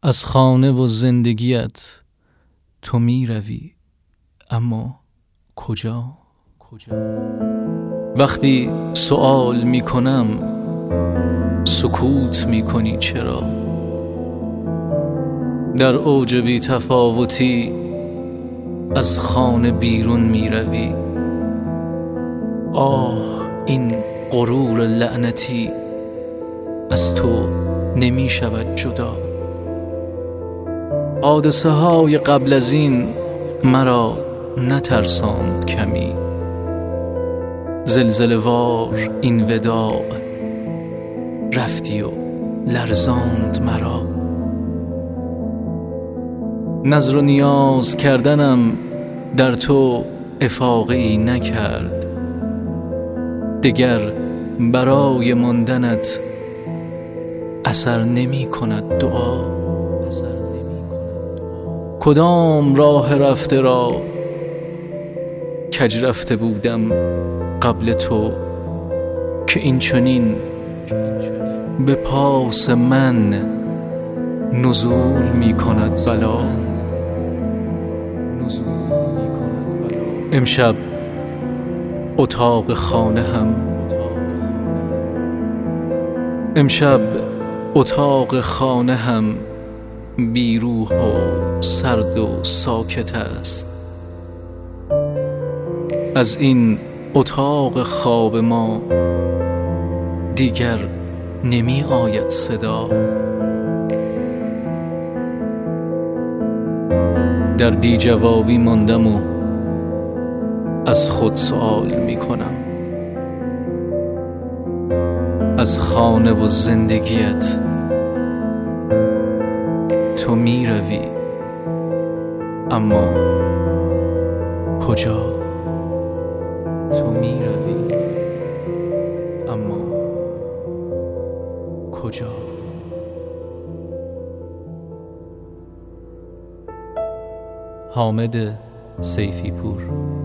از خانه و زندگیت تو می روی، اما کجا؟ وقتی سؤال می کنم سکوت می کنی چرا؟ در اوج بی تفاوتی از خانه بیرون می روی. آه این غرور لعنتی از تو نمی شود جدا. حادثه های قبل از این مرا نترساند کمی، زلزله وار این وداع رفتی و لرزاند مرا. نظر و نیاز کردنم در تو افاقه‌ای نکرد، دگر برای ماندنت اثر نمی کند دعا. کدام راه رفته را کج رفته بودم قبل تو که این چنین به پاس من نزول می کند بلا. امشب اتاق خانه هم بی روح و سرد و ساکت است. از این اتاق خواب ما دیگر نمی آید صدا. در بی جوابی ماندم و از خود سؤال می کنم، از خانه و زندگیت تو می روی، اما کجا؟ تو می روی، اما کجا؟ حامد سیفی پور.